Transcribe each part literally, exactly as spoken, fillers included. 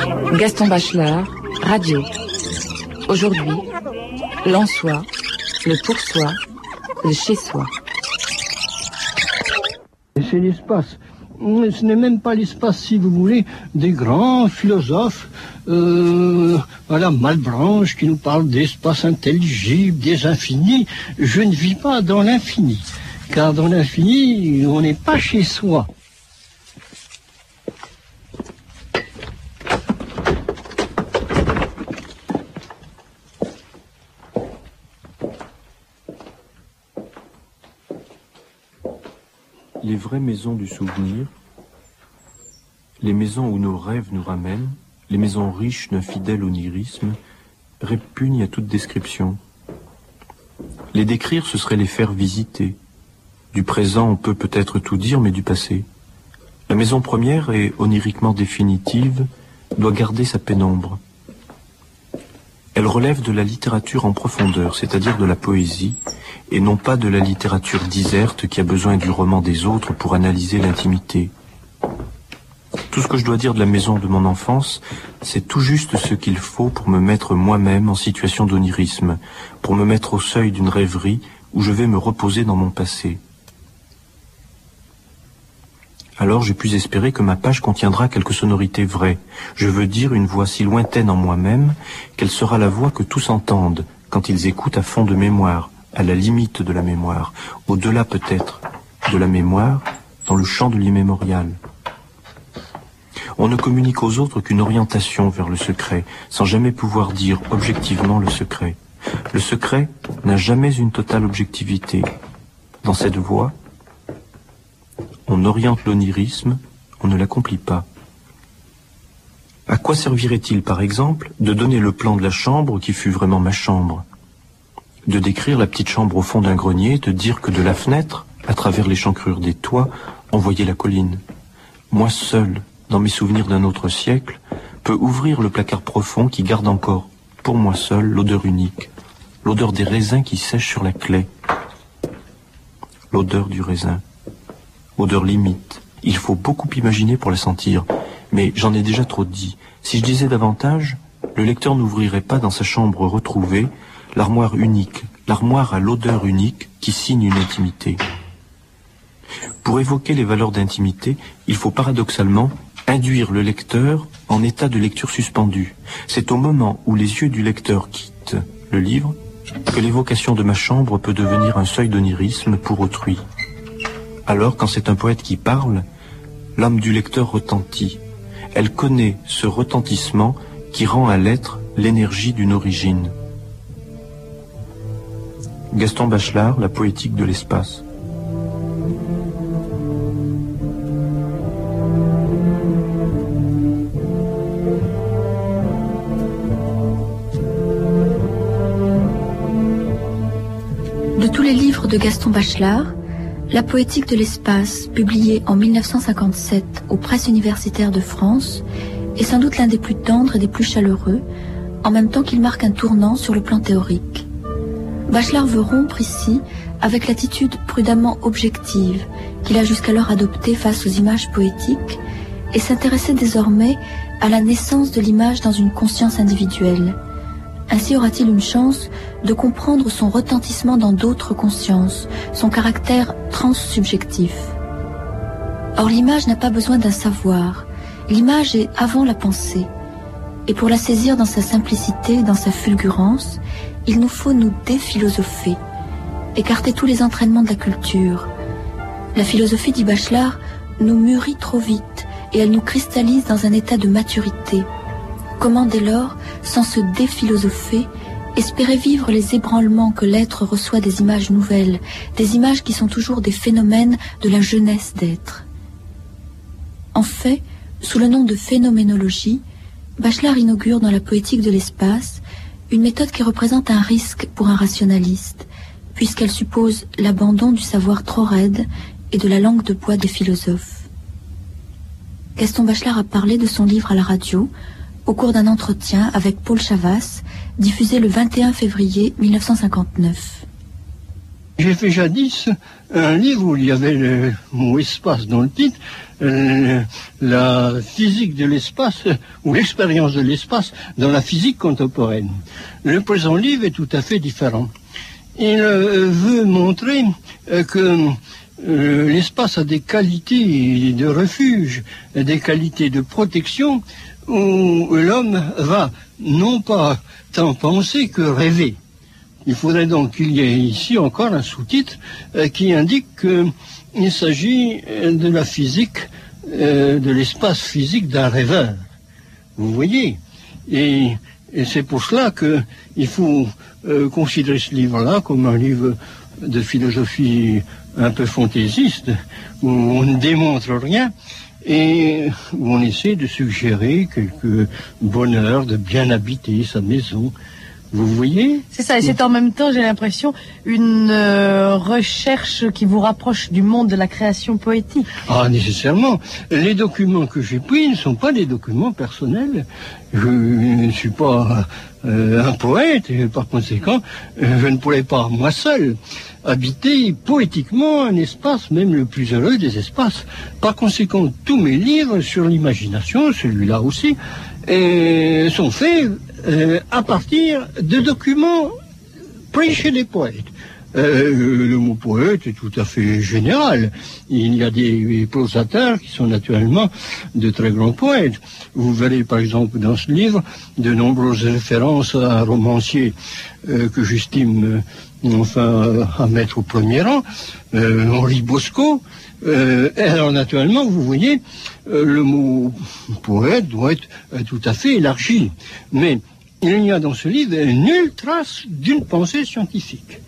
Gaston Bachelard, radio. Aujourd'hui, l'en-soi, le pour-soi, le chez-soi. C'est l'espace. Ce n'est même pas l'espace, si vous voulez, des grands philosophes euh, à la Malebranche qui nous parlent d'espace intelligible, des infinis. Je ne vis pas dans l'infini, car dans l'infini, on n'est pas chez soi. Les vraies maisons du souvenir, les maisons où nos rêves nous ramènent, les maisons riches d'un fidèle onirisme, répugnent à toute description. Les décrire, ce serait les faire visiter. Du présent, on peut peut-être tout dire, mais du passé. La maison première et oniriquement définitive doit garder sa pénombre. Elle relève de la littérature en profondeur, c'est-à-dire de la poésie, et non pas de la littérature diserte qui a besoin du roman des autres pour analyser l'intimité. Tout ce que je dois dire de la maison de mon enfance, c'est tout juste ce qu'il faut pour me mettre moi-même en situation d'onirisme, pour me mettre au seuil d'une rêverie où je vais me reposer dans mon passé. Alors j'ai pu espérer que ma page contiendra quelques sonorités vraies. Je veux dire une voix si lointaine en moi-même qu'elle sera la voix que tous entendent quand ils écoutent à fond de mémoire, à la limite de la mémoire, au-delà peut-être de la mémoire, dans le champ de l'immémorial. On ne communique aux autres qu'une orientation vers le secret, sans jamais pouvoir dire objectivement le secret. Le secret n'a jamais une totale objectivité. Dans cette voie, on oriente l'onirisme, on ne l'accomplit pas. À quoi servirait-il, par exemple, de donner le plan de la chambre qui fut vraiment ma chambre? De décrire la petite chambre au fond d'un grenier, de dire que de la fenêtre, à travers l'échancrure des toits, on voyait la colline. Moi seul, dans mes souvenirs d'un autre siècle, peux ouvrir le placard profond qui garde encore, pour moi seul, l'odeur unique, l'odeur des raisins qui sèchent sur la claie, l'odeur du raisin. Odeur limite. Il faut beaucoup imaginer pour la sentir. Mais j'en ai déjà trop dit. Si je disais davantage, le lecteur n'ouvrirait pas dans sa chambre retrouvée l'armoire unique, l'armoire à l'odeur unique qui signe une intimité. Pour évoquer les valeurs d'intimité, il faut paradoxalement induire le lecteur en état de lecture suspendue. C'est au moment où les yeux du lecteur quittent le livre que l'évocation de ma chambre peut devenir un seuil d'onirisme pour autrui. Alors, quand c'est un poète qui parle, l'âme du lecteur retentit. Elle connaît ce retentissement qui rend à l'être l'énergie d'une origine. Gaston Bachelard, La poétique de l'espace. De tous les livres de Gaston Bachelard, La poétique de l'espace, publié en mille neuf cent cinquante-sept aux Presses universitaires de France, est sans doute l'un des plus tendres et des plus chaleureux, en même temps qu'il marque un tournant sur le plan théorique. Bachelard veut rompre ici avec l'attitude prudemment objective qu'il a jusqu'alors adoptée face aux images poétiques et s'intéresser désormais à la naissance de l'image dans une conscience individuelle. Ainsi aura-t-il une chance de comprendre son retentissement dans d'autres consciences, son caractère transsubjectif. Or l'image n'a pas besoin d'un savoir, l'image est avant la pensée. Et pour la saisir dans sa simplicité, dans sa fulgurance, il nous faut nous déphilosopher, écarter tous les entraînements de la culture. La philosophie, dit Bachelard, nous mûrit trop vite et elle nous cristallise dans un état de maturité. Comment dès lors, sans se déphilosopher, espérer vivre les ébranlements que l'être reçoit des images nouvelles, des images qui sont toujours des phénomènes de la jeunesse d'être? En fait, sous le nom de phénoménologie, Bachelard inaugure dans la poétique de l'espace une méthode qui représente un risque pour un rationaliste, puisqu'elle suppose l'abandon du savoir trop raide et de la langue de bois des philosophes. Gaston Bachelard a parlé de son livre à la radio, au cours d'un entretien avec Paul Chavas, diffusé le vingt et un février mille neuf cent cinquante-neuf. J'ai fait jadis un livre où il y avait le mot espace dans le titre, euh, la physique de l'espace, ou l'expérience de l'espace dans la physique contemporaine. Le présent livre est tout à fait différent. Il euh, veut montrer euh, que euh, l'espace a des qualités de refuge, des qualités de protection, où l'homme va non pas tant penser que rêver. Il faudrait donc qu'il y ait ici encore un sous-titre euh, qui indique qu'il s'agit de la physique, euh, de l'espace physique d'un rêveur. Vous voyez ? Et, et c'est pour cela qu'il faut euh, considérer ce livre-là comme un livre de philosophie un peu fantaisiste, où on ne démontre rien et où on essaie de suggérer quelque bonheur de bien habiter sa maison. Vous voyez ? C'est ça, et c'est en même temps, j'ai l'impression, une euh, recherche qui vous rapproche du monde de la création poétique. Ah, nécessairement. Les documents que j'ai pris ne sont pas des documents personnels. Je ne suis pas euh, un poète, et par conséquent, je ne pourrais pas, moi seul, habiter poétiquement un espace, même le plus heureux des espaces. Par conséquent, tous mes livres sur l'imagination, celui-là aussi, et sont faits euh, à partir de documents pris chez les poètes. Euh, le mot poète est tout à fait général. Il y a des prosateurs qui sont naturellement de très grands poètes. Vous verrez par exemple dans ce livre de nombreuses références à un romancier euh, que j'estime euh, enfin à mettre au premier rang, euh, Henri Bosco. Euh, alors naturellement, vous voyez, euh, le mot poète doit être euh, tout à fait élargi. Mais il n'y a dans ce livre nulle trace d'une pensée scientifique.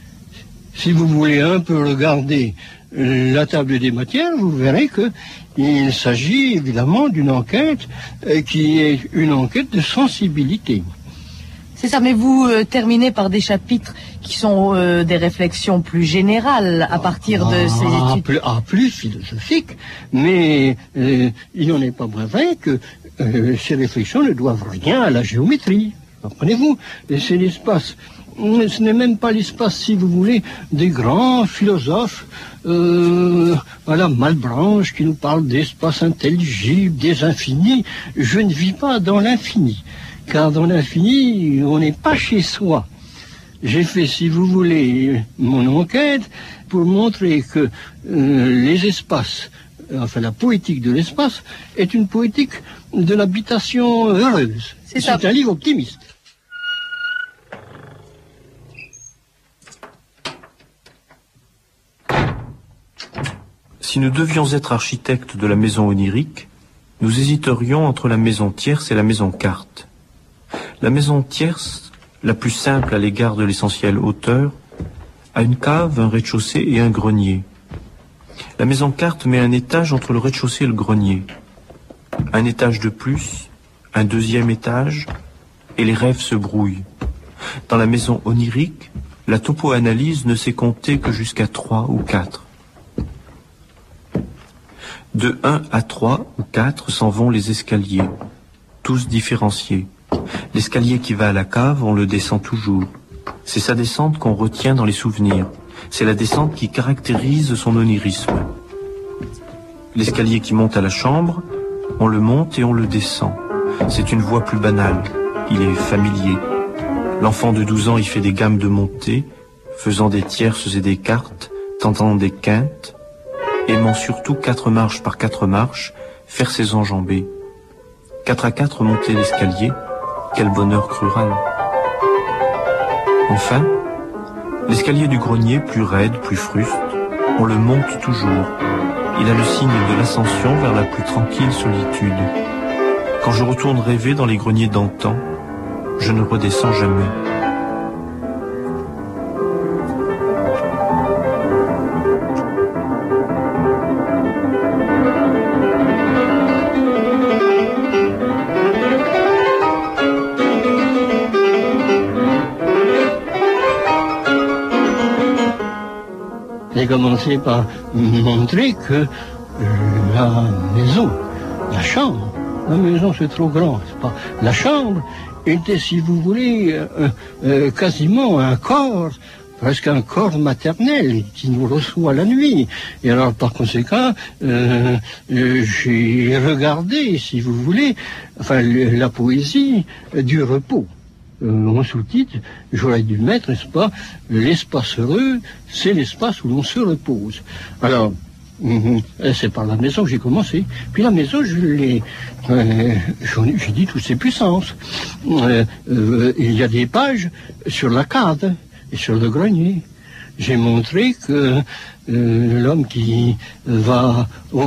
Si vous voulez un peu regarder euh, la table des matières, vous verrez qu'il s'agit évidemment d'une enquête euh, qui est une enquête de sensibilité. C'est ça, mais vous euh, terminez par des chapitres qui sont euh, des réflexions plus générales à partir ah, de ces études. Plus, ah, plus philosophiques, mais euh, il n'en est pas moins vrai que euh, ces réflexions ne doivent rien à la géométrie. Comprenez-vous ? C'est l'espace. Ce n'est même pas l'espace, si vous voulez, des grands philosophes, euh, voilà, Malebranche qui nous parle d'espace intelligible, des infinis. Je ne vis pas dans l'infini, car dans l'infini, on n'est pas chez soi. J'ai fait, si vous voulez, mon enquête pour montrer que euh, les espaces, enfin la poétique de l'espace, est une poétique de l'habitation heureuse. C'est, C'est un livre optimiste. Si nous devions être architectes de la maison onirique, nous hésiterions entre la maison tierce et la maison carte. La maison tierce, la plus simple à l'égard de l'essentielle hauteur, a une cave, un rez-de-chaussée et un grenier. La maison carte met un étage entre le rez-de-chaussée et le grenier. Un étage de plus, un deuxième étage, et les rêves se brouillent. Dans la maison onirique, la topo-analyse ne sait compter que jusqu'à trois ou quatre. De un à trois ou quatre s'en vont les escaliers, tous différenciés. L'escalier qui va à la cave, on le descend toujours. C'est sa descente qu'on retient dans les souvenirs. C'est la descente qui caractérise son onirisme. L'escalier qui monte à la chambre, on le monte et on le descend. C'est une voie plus banale. Il est familier. L'enfant de douze ans y fait des gammes de montée, faisant des tierces et des quartes, tentant des quintes, aimant surtout quatre marches par quatre marches, faire ses enjambées. Quatre à quatre monter l'escalier, quel bonheur crural. Enfin, l'escalier du grenier, plus raide, plus fruste, on le monte toujours. Il a le signe de l'ascension vers la plus tranquille solitude. Quand je retourne rêver dans les greniers d'antan, je ne redescends jamais. J'ai commencé par montrer que euh, la maison, la chambre, la maison c'est trop grand, c'est pas. La chambre était, si vous voulez, euh, euh, quasiment un corps presque un corps maternel qui nous reçoit la nuit. Et alors, par conséquent, euh, euh, j'ai regardé, si vous voulez, enfin, la poésie du repos. Euh, en sous-titre, j'aurais dû mettre, n'est-ce pas, l'espace heureux, c'est l'espace où l'on se repose. Alors, mm, c'est par la maison que j'ai commencé. Puis la maison, je l'ai, euh, j'ai dit toutes ses puissances. Euh, euh, il y a des pages sur la cave et sur le grenier. J'ai montré que euh, l'homme qui va au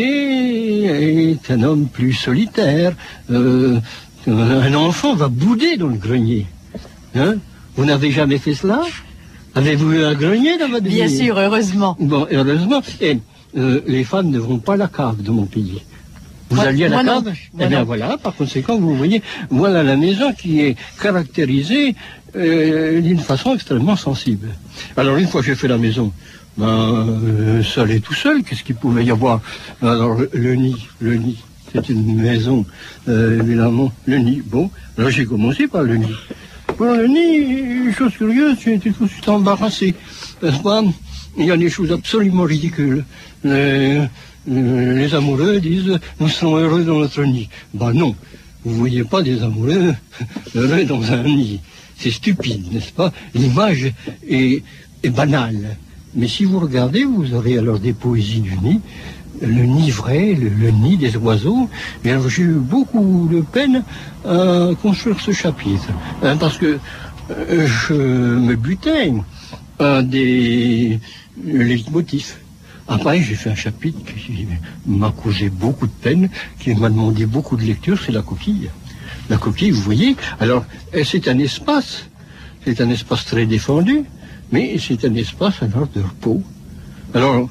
grenier est un homme plus solitaire. Euh, Un enfant va bouder dans le grenier. Hein? Vous n'avez jamais fait cela? Avez-vous eu un grenier dans votre vie? Bien sûr, heureusement. Bon, heureusement. Et euh, les femmes ne vont pas à la cave de mon pays. Vous Moi- alliez à la moi non. cave? Moi Eh bien non. voilà, par conséquent, vous voyez, voilà la maison qui est caractérisée euh, d'une façon extrêmement sensible. Alors une fois que j'ai fait la maison, ben, euh, ça allait tout seul, qu'est-ce qu'il pouvait y avoir? Alors le, le nid, le nid. C'est une maison, euh, évidemment, le nid. Bon, alors j'ai commencé par le nid. Pour le nid, chose curieuse, j'ai été tout de suite embarrassé. N'est-ce pas? Il y a des choses absolument ridicules. Les, les amoureux disent, nous serons heureux dans notre nid. Ben non, vous voyez pas des amoureux heureux dans un nid. C'est stupide, n'est-ce pas? L'image est, est banale. Mais si vous regardez, vous aurez alors des poésies du nid. Le nid vrai, le, le nid des oiseaux. Et alors j'ai eu beaucoup de peine à construire ce chapitre, hein, parce que euh, je me butais à des leitmotifs. Après, j'ai fait un chapitre qui m'a causé beaucoup de peine, qui m'a demandé beaucoup de lecture, c'est la coquille. La coquille, vous voyez, alors c'est un espace, c'est un espace très défendu, mais c'est un espace alors de repos. Alors,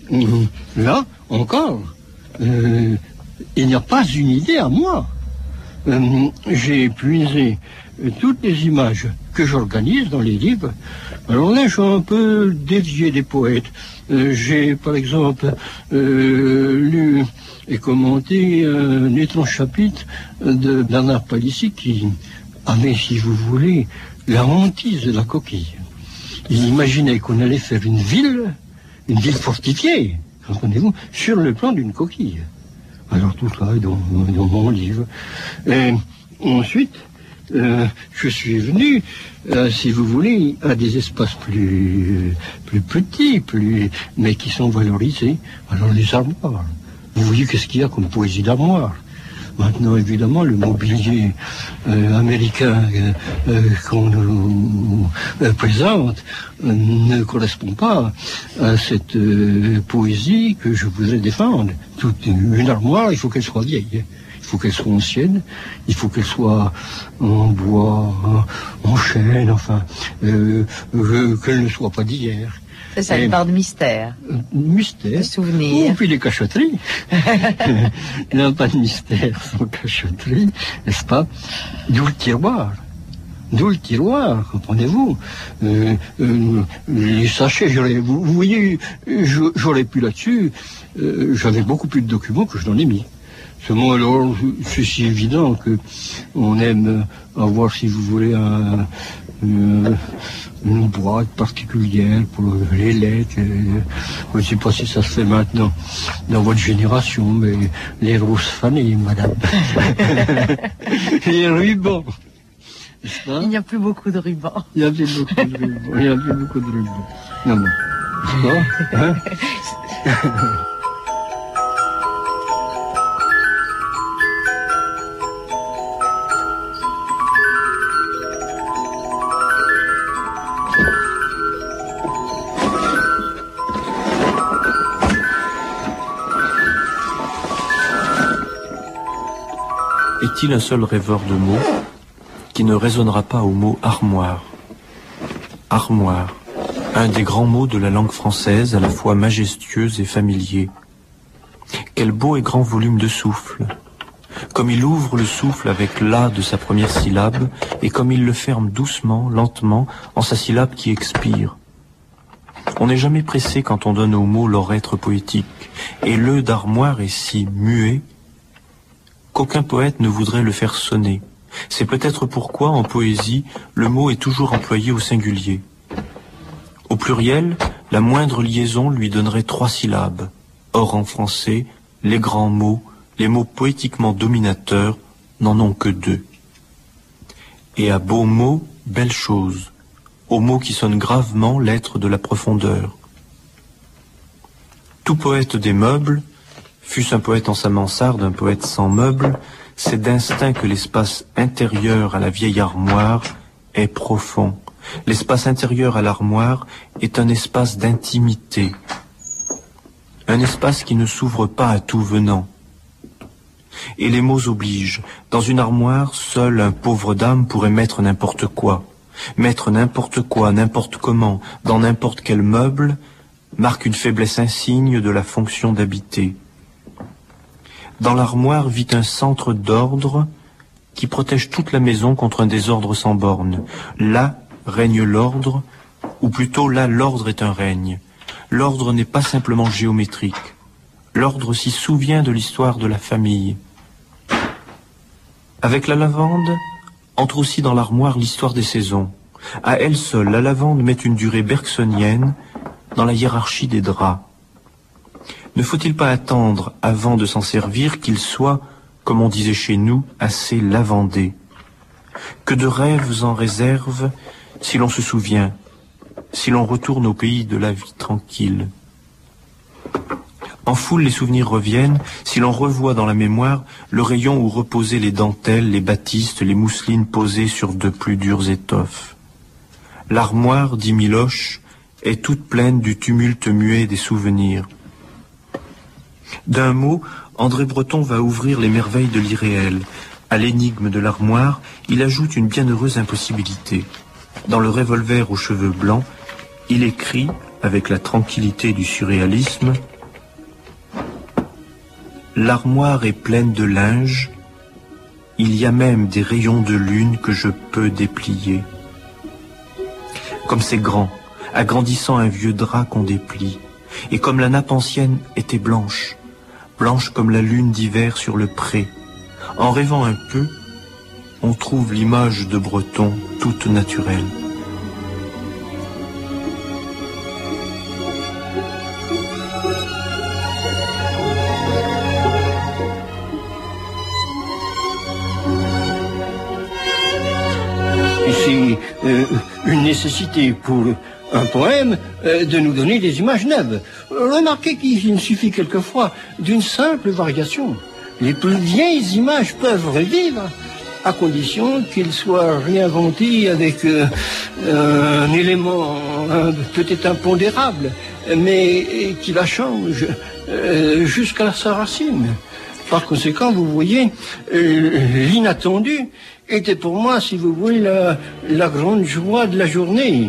là, encore, euh, il n'y a pas une idée à moi. Euh, j'ai épuisé euh, toutes les images que j'organise dans les livres. Alors là, je suis un peu dévié des poètes. Euh, j'ai, par exemple, euh, lu et commenté un étrange chapitre de Bernard Palissy qui avait, si vous voulez, la hantise de la coquille. Il imaginait qu'on allait faire une ville, une ville fortifiée, comprenez-vous, sur le plan d'une coquille. Alors tout ça est dans, dans mon livre. Et ensuite, euh, je suis venu, euh, si vous voulez, à des espaces plus, plus petits, plus, mais qui sont valorisés. Alors les armoires. Vous voyez qu'est-ce qu'il y a comme poésie d'armoire. Maintenant, évidemment, le mobilier euh, américain euh, euh, qu'on nous euh, présente euh, ne correspond pas à cette euh, poésie que je voudrais défendre. Toute une armoire, il faut qu'elle soit vieille, il faut qu'elle soit ancienne, il faut qu'elle soit en bois, en, en chêne, enfin, euh, euh, qu'elle ne soit pas d'hier. C'est ça, une part de mystère. Euh, mystère. De souvenir. Oh, puis les cachotteries. Il n'y a pas de mystère sans cachotterie, n'est-ce pas? D'où le tiroir. D'où le tiroir, comprenez-vous? euh, euh, Les sachets, j'aurais, vous, vous voyez, j'aurais pu là-dessus, euh, j'avais beaucoup plus de documents que je n'en ai mis. Seulement, alors, c'est si évident que on aime avoir, si vous voulez, un, une, une boîte particulière pour les lettres. Je ne sais pas si ça se fait maintenant dans votre génération, mais les roses fanées, madame. Les rubans. Il n'y a plus beaucoup de rubans. Il n'y a plus beaucoup de rubans. Il n'y a plus beaucoup de rubans. Non, non. Bon, hein? Est-il un seul rêveur de mots qui ne résonnera pas au mot armoire? Armoire, un des grands mots de la langue française, à la fois majestueux et familier. Quel beau et grand volume de souffle! Comme il ouvre le souffle avec l'A de sa première syllabe, et comme il le ferme doucement, lentement, en sa syllabe qui expire. On n'est jamais pressé quand on donne au mot leur être poétique, et le d'armoire est si muet qu'aucun poète ne voudrait le faire sonner. C'est peut-être pourquoi, en poésie, le mot est toujours employé au singulier. Au pluriel, la moindre liaison lui donnerait trois syllabes. Or en français, les grands mots, les mots poétiquement dominateurs, n'en ont que deux. Et à beaux mots, belles choses, aux mots qui sonnent gravement l'être de la profondeur. Tout poète des meubles, fût-ce un poète en sa mansarde, un poète sans meubles, c'est d'instinct que l'espace intérieur à la vieille armoire est profond. L'espace intérieur à l'armoire est un espace d'intimité, un espace qui ne s'ouvre pas à tout venant. Et les mots obligent. Dans une armoire, seul un pauvre dame pourrait mettre n'importe quoi. Mettre n'importe quoi, n'importe comment, dans n'importe quel meuble, marque une faiblesse insigne de la fonction d'habiter. Dans l'armoire vit un centre d'ordre qui protège toute la maison contre un désordre sans borne. Là règne l'ordre, ou plutôt là l'ordre est un règne. L'ordre n'est pas simplement géométrique. L'ordre s'y souvient de l'histoire de la famille. Avec la lavande, entre aussi dans l'armoire l'histoire des saisons. À elle seule, la lavande met une durée bergsonienne dans la hiérarchie des draps. Ne faut-il pas attendre, avant de s'en servir, qu'il soit, comme on disait chez nous, assez lavandé? Que de rêves en réserve, si l'on se souvient, si l'on retourne au pays de la vie tranquille. En foule, les souvenirs reviennent, si l'on revoit dans la mémoire le rayon où reposaient les dentelles, les batistes, les mousselines posées sur de plus dures étoffes. L'armoire, dit Miloche, est toute pleine du tumulte muet des souvenirs. D'un mot, André Breton va ouvrir les merveilles de l'irréel. À l'énigme de l'armoire, il ajoute une bienheureuse impossibilité. Dans le revolver aux cheveux blancs, il écrit, avec la tranquillité du surréalisme, « L'armoire est pleine de linge, il y a même des rayons de lune que je peux déplier. » Comme c'est grand, agrandissant un vieux drap qu'on déplie, et comme la nappe ancienne était blanche, blanche comme la lune d'hiver sur le pré. En rêvant un peu, on trouve l'image de Breton toute naturelle. C'est euh, une nécessité pour un poème euh, de nous donner des images neuves. Remarquez qu'il suffit quelquefois d'une simple variation. Les plus vieilles images peuvent revivre à condition qu'ils soient réinventés avec euh, un élément un, peut-être impondérable, mais qui la change euh, jusqu'à sa racine. Par conséquent, vous voyez, euh, l'inattendu était pour moi, si vous voulez, la, la grande joie de la journée.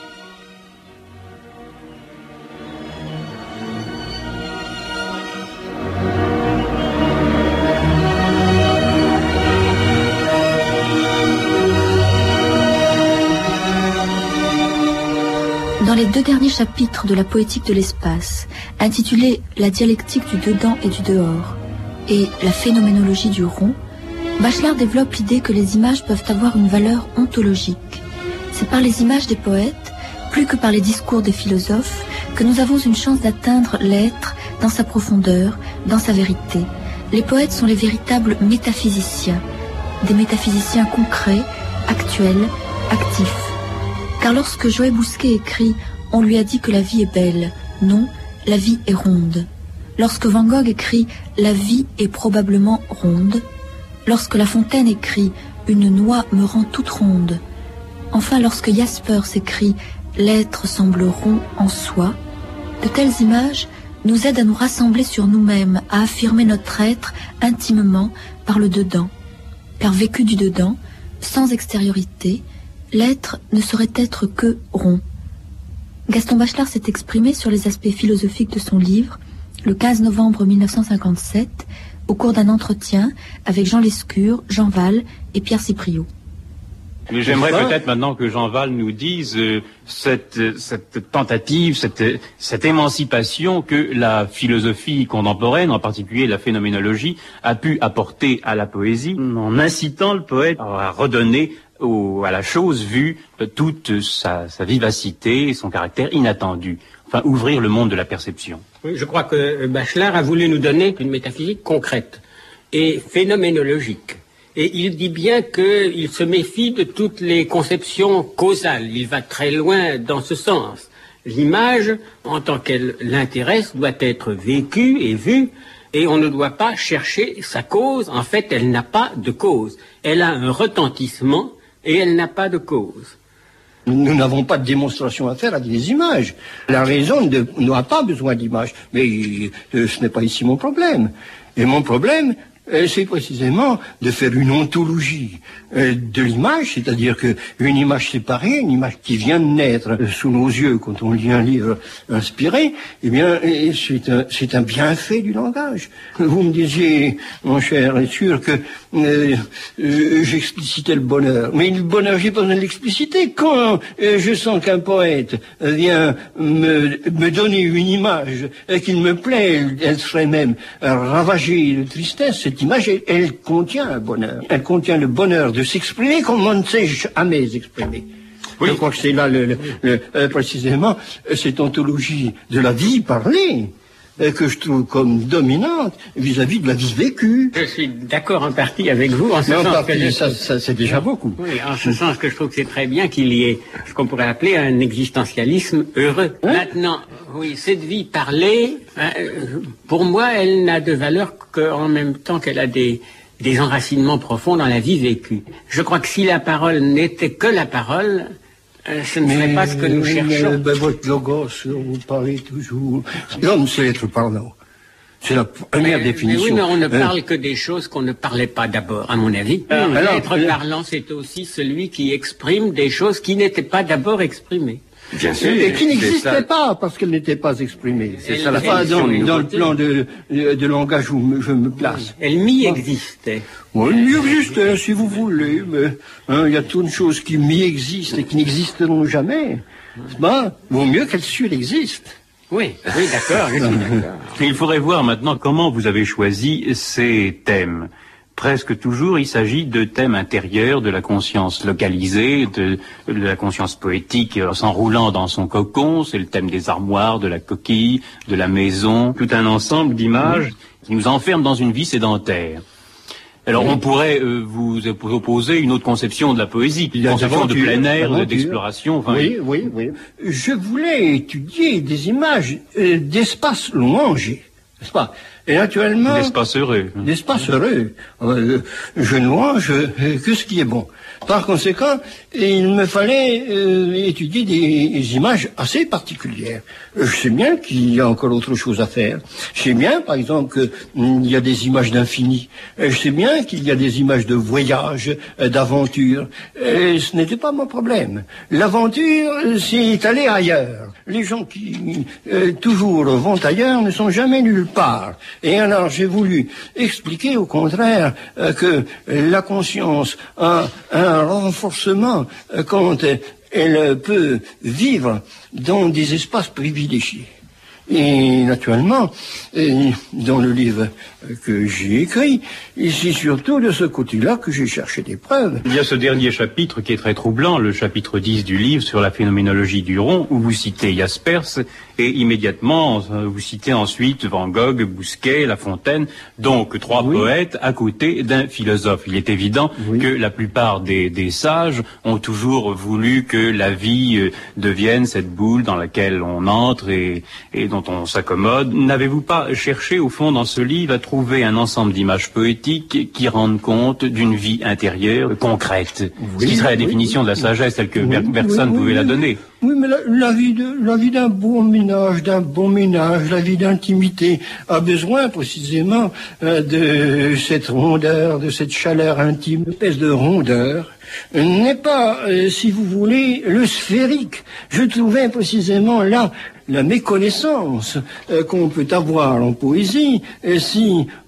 Dans les deux derniers chapitres de la poétique de l'espace, intitulés « La dialectique du dedans et du dehors » et « La phénoménologie du rond », Bachelard développe l'idée que les images peuvent avoir une valeur ontologique. C'est par les images des poètes, plus que par les discours des philosophes, que nous avons une chance d'atteindre l'être dans sa profondeur, dans sa vérité. Les poètes sont les véritables métaphysiciens, des métaphysiciens concrets, actuels, actifs. Car lorsque Joël Bousquet écrit « On lui a dit que la vie est belle », non, la vie est ronde. Lorsque Van Gogh écrit « La vie est probablement ronde », lorsque La Fontaine écrit « Une noix me rend toute ronde », enfin lorsque Jaspers écrit « L'être semble rond en soi », de telles images nous aident à nous rassembler sur nous-mêmes, à affirmer notre être intimement par le dedans. Car vécu du dedans, sans extériorité, l'être ne saurait être que rond. Gaston Bachelard s'est exprimé sur les aspects philosophiques de son livre le quinze novembre mille neuf cent cinquante-sept, au cours d'un entretien avec Jean Lescure, Jean Val et Pierre Cipriot. Mais j'aimerais peut-être maintenant que Jean Val nous dise euh, cette, cette tentative, cette, cette émancipation que la philosophie contemporaine, en particulier la phénoménologie, a pu apporter à la poésie, en incitant le poète à redonner au, à la chose vue toute sa, sa vivacité et son caractère inattendu. Enfin, ouvrir le monde de la perception. Oui, je crois que Bachelard a voulu nous donner une métaphysique concrète et phénoménologique. Et il dit bien qu'il se méfie de toutes les conceptions causales. Il va très loin dans ce sens. L'image, en tant qu'elle l'intéresse, doit être vécue et vue, et on ne doit pas chercher sa cause. En fait, elle n'a pas de cause. Elle a un retentissement, et elle n'a pas de cause. Nous n'avons pas de démonstration à faire avec des images. La raison n'a pas besoin d'images. Mais euh, ce n'est pas ici mon problème. Et mon problème, euh, c'est précisément de faire une ontologie euh, de l'image, c'est-à-dire que une image séparée, une image qui vient de naître euh, sous nos yeux quand on lit un livre inspiré, eh bien, euh, c'est un, c'est un bienfait du langage. Vous me disiez, mon cher, est sûr que euh, euh, j'explicitais le bonheur. Mais le bonheur, j'ai pas besoin de l'expliciter. Quand euh, je sens qu'un poète vient me, me donner une image euh, qu'il me plaît, elle, elle serait même euh, ravagée de tristesse, cette image, elle, elle contient un bonheur. Elle contient le bonheur de s'exprimer comme on ne sait jamais exprimer. Oui. Je crois que c'est là, le, le, le, euh, précisément, cette ontologie de la vie parlée euh, que je trouve comme dominante vis-à-vis de la vie vécue. Je suis d'accord en partie avec vous. En ce Mais en sens partie, que je... ça, ça c'est déjà beaucoup. Oui, en ce sens que je trouve que c'est très bien qu'il y ait ce qu'on pourrait appeler un existentialisme heureux. Hein? Maintenant, oui, cette vie parlée, hein, pour moi, elle n'a de valeur qu'en même temps qu'elle a des... des enracinements profonds dans la vie vécue. Je crois que si la parole n'était que la parole, euh, ce ne serait mais, pas ce que nous mais, cherchons. Mais, ben, votre logos, vous parlez toujours. L'homme, c'est l'être parlant. C'est la première mais, définition. Mais oui, mais on ne parle euh... que des choses qu'on ne parlait pas d'abord, à mon avis. Alors, alors, l'être euh... parlant, c'est aussi celui qui exprime des choses qui n'étaient pas d'abord exprimées. Bien sûr, et qui n'existait pas parce qu'elle n'était pas exprimée. C'est ça la fin dans, dans le plan de, de, de langage où je me place. Elle m'y existait. Oui, elle m'y existait, si vous voulez, mais hein, il y a toutes de choses qui m'y existent et qui n'existeront jamais. Ben, vaut mieux qu'elle surexiste. Oui, oui, d'accord, je suis d'accord. Il faudrait voir maintenant comment vous avez choisi ces thèmes. Presque toujours, il s'agit de thèmes intérieurs, de la conscience localisée, de, de la conscience poétique euh, s'enroulant dans son cocon. C'est le thème des armoires, de la coquille, de la maison, tout un ensemble d'images qui nous enferment dans une vie sédentaire. Alors, on pourrait euh, vous opposer une autre conception de la poésie, une conception de plein air, d'exploration. Enfin, oui, oui, oui. Je voulais étudier des images euh, d'espaces louangés, n'est-ce pas? Et actuellement... D'espace heureux. D'espace heureux. Euh, je ne louange euh, que ce qui est bon. Par conséquent, il me fallait euh, étudier des images assez particulières. Je sais bien qu'il y a encore autre chose à faire. Je sais bien, par exemple, qu'il y a des images d'infini. Je sais bien qu'il y a des images de voyage, d'aventure. Et ce n'était pas mon problème. L'aventure, c'est aller ailleurs. Les gens qui euh, toujours vont ailleurs ne sont jamais nulle part. Et alors, j'ai voulu expliquer, au contraire, euh, que la conscience a un renforcement euh, quand elle peut vivre dans des espaces privilégiés. Et naturellement, et dans le livre que j'ai écrit, c'est surtout de ce côté-là que j'ai cherché des preuves. Il y a ce dernier chapitre qui est très troublant, le chapitre dix du livre sur la phénoménologie du rond, où vous citez Jaspers, et immédiatement, vous citez ensuite Van Gogh, Bousquet, La Fontaine, donc trois oui. poètes à côté d'un philosophe. Il est évident oui. que la plupart des, des sages ont toujours voulu que la vie euh, devienne cette boule dans laquelle on entre et, et dont on s'accommode. N'avez-vous pas cherché, au fond, dans ce livre, à trouver un ensemble d'images poétiques qui rendent compte d'une vie intérieure concrète, oui, ce qui serait la définition oui, de la sagesse telle que oui, personne ne oui, pouvait oui, la donner. Oui, mais la, la vie de la vie d'un bon ménage, d'un bon ménage, la vie d'intimité a besoin précisément euh, de cette rondeur, de cette chaleur intime, une espèce de rondeur. N'est pas, euh, si vous voulez, le sphérique. Je trouvais précisément là la méconnaissance euh, qu'on peut avoir en poésie euh, si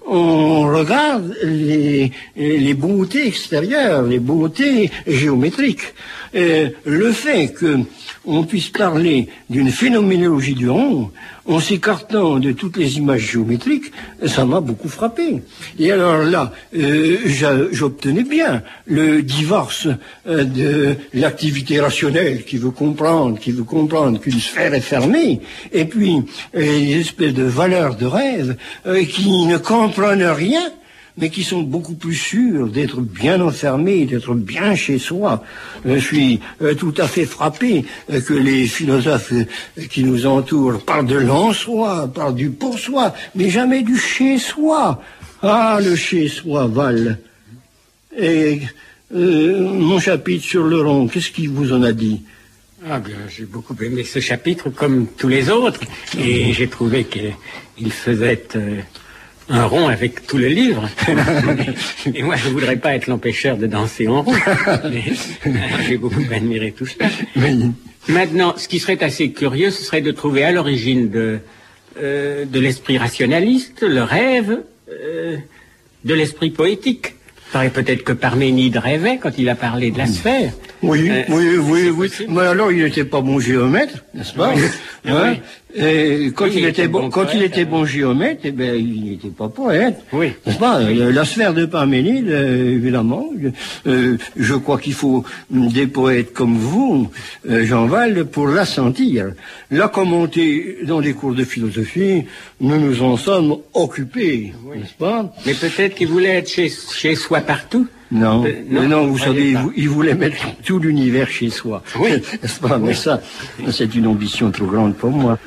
on regarde les, les beautés extérieures, les beautés géométriques. Euh, le fait que on puisse parler d'une phénoménologie du rond en s'écartant de toutes les images géométriques, ça m'a beaucoup frappé. Et alors là, euh, j'obtenais bien le divorce euh, de l'activité rationnelle qui veut comprendre, qui veut comprendre qu'une sphère est fermée, et puis euh, les espèces de valeurs de rêve euh, qui ne comprennent rien, mais qui sont beaucoup plus sûrs d'être bien enfermés, d'être bien chez soi. Je suis euh, tout à fait frappé euh, que les philosophes euh, qui nous entourent parlent de l'en-soi, parlent du pour-soi, mais jamais du chez-soi. Ah, le chez-soi, Val. Et euh, mon chapitre sur le rond, qu'est-ce qu'il vous en a dit? Ah bien, j'ai beaucoup aimé ce chapitre, comme tous les autres, et j'ai trouvé qu'il faisait... Euh, un rond avec tout le livre. Et moi, je voudrais pas être l'empêcheur de danser en rond. Mais j'ai beaucoup admiré tout ça. Oui. Maintenant, ce qui serait assez curieux, ce serait de trouver à l'origine de, euh, de l'esprit rationaliste, le rêve, euh, de l'esprit poétique. Il paraît peut-être que Parménide rêvait quand il a parlé de la sphère. Oui, euh, oui, oui, oui. Mais alors, il n'était pas bon géomètre, n'est-ce pas? Oui. Hein? Oui. Et quand oui, il, il était bon, quand poète, il était bon géomètre, eh ben, il n'était pas poète. Oui. N'est-ce pas? La sphère de Parménide, euh, évidemment. Euh, je crois qu'il faut des poètes comme vous, euh, Jean Val, pour la sentir. La commenter dans les cours de philosophie, nous nous en sommes occupés, oui. N'est-ce pas? Mais peut-être qu'il voulait être chez, chez soi partout. Non, euh, non, mais non, vous savez, il, il voulait mettre tout l'univers chez soi. Oui. N'est-ce pas? Mais ça, c'est une ambition trop grande pour moi.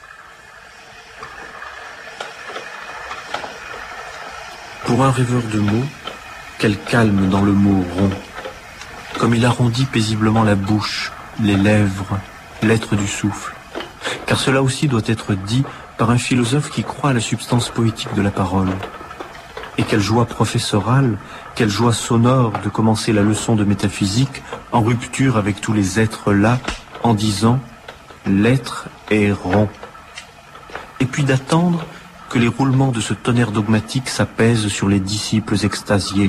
Pour un rêveur de mots, quel calme dans le mot rond. Comme il arrondit paisiblement la bouche, les lèvres, l'être du souffle. Car cela aussi doit être dit par un philosophe qui croit à la substance poétique de la parole. Et quelle joie professorale, quelle joie sonore de commencer la leçon de métaphysique en rupture avec tous les êtres là, en disant « l'être est rond ». Et puis d'attendre que les roulements de ce tonnerre dogmatique s'apaisent sur les disciples extasiés.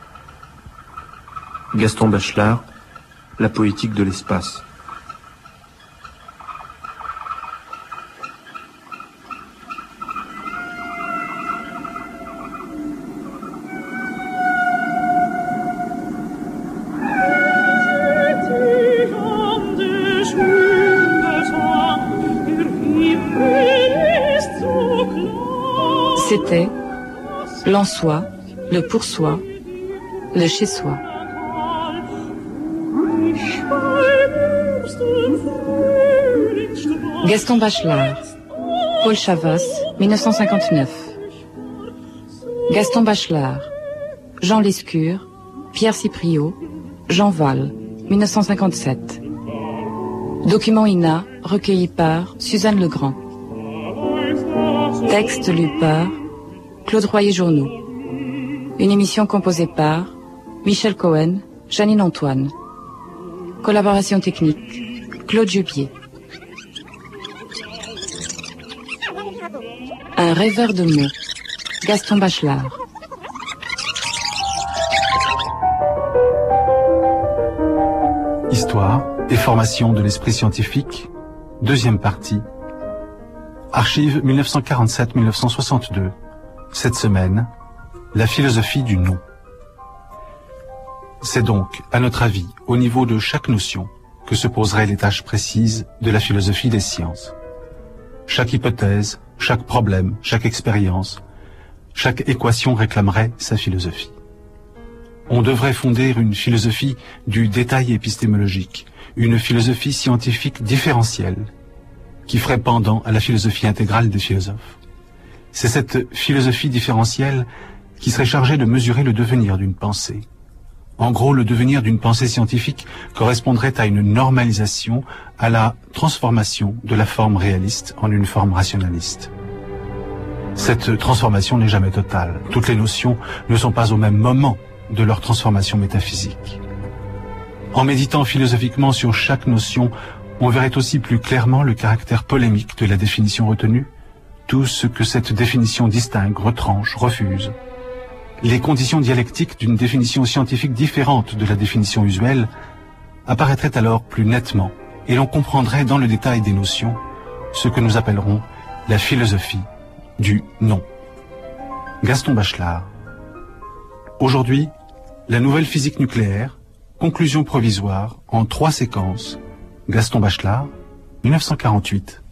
Gaston Bachelard, La poétique de l'espace. C'était l'en-soi, le pour-soi, le chez-soi. Gaston Bachelard, Paul Chavas, mille neuf cent cinquante-neuf. Gaston Bachelard, Jean Lescure, Pierre Cipriot, Jean Val, mille neuf cent cinquante-sept. Document I N A, recueilli par Suzanne Legrand. Texte lu par Claude Royer-Journoux. Une émission composée par Michel Cohen, Janine Antoine. Collaboration technique, Claude Jupier. Un rêveur de mots, Gaston Bachelard. Histoire et formation de l'esprit scientifique, deuxième partie. Archives mille neuf cent quarante-sept à mille neuf cent soixante-deux. Cette semaine, la philosophie du nous. C'est donc, à notre avis, au niveau de chaque notion, que se poseraient les tâches précises de la philosophie des sciences. Chaque hypothèse, chaque problème, chaque expérience, chaque équation réclamerait sa philosophie. On devrait fonder une philosophie du détail épistémologique, une philosophie scientifique différentielle, qui ferait pendant à la philosophie intégrale des philosophes. C'est cette philosophie différentielle qui serait chargée de mesurer le devenir d'une pensée. En gros, le devenir d'une pensée scientifique correspondrait à une normalisation, à la transformation de la forme réaliste en une forme rationaliste. Cette transformation n'est jamais totale. Toutes les notions ne sont pas au même moment de leur transformation métaphysique. En méditant philosophiquement sur chaque notion, on verrait aussi plus clairement le caractère polémique de la définition retenue, tout ce que cette définition distingue, retranche, refuse. Les conditions dialectiques d'une définition scientifique différente de la définition usuelle apparaîtraient alors plus nettement, et l'on comprendrait dans le détail des notions ce que nous appellerons la philosophie du non. Gaston Bachelard. Aujourd'hui, la nouvelle physique nucléaire, conclusion provisoire en trois séquences. Gaston Bachelard, mille neuf cent quarante-huit.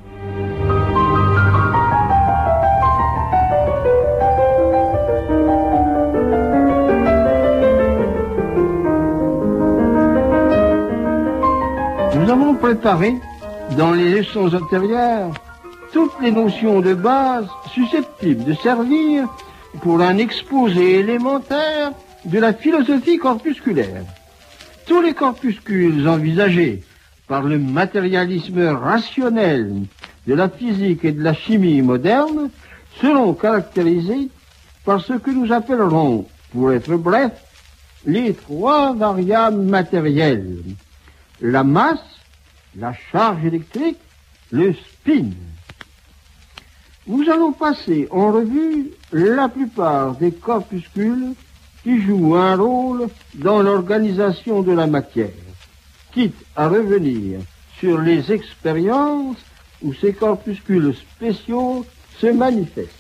Nous avons préparé, dans les leçons antérieures, toutes les notions de base susceptibles de servir pour un exposé élémentaire de la philosophie corpusculaire. Tous les corpuscules envisagés par le matérialisme rationnel de la physique et de la chimie moderne seront caractérisés par ce que nous appellerons, pour être bref, les trois variables matérielles: la masse, la charge électrique, le spin. Nous allons passer en revue la plupart des corpuscules qui jouent un rôle dans l'organisation de la matière, quitte à revenir sur les expériences où ces corpuscules spéciaux se manifestent.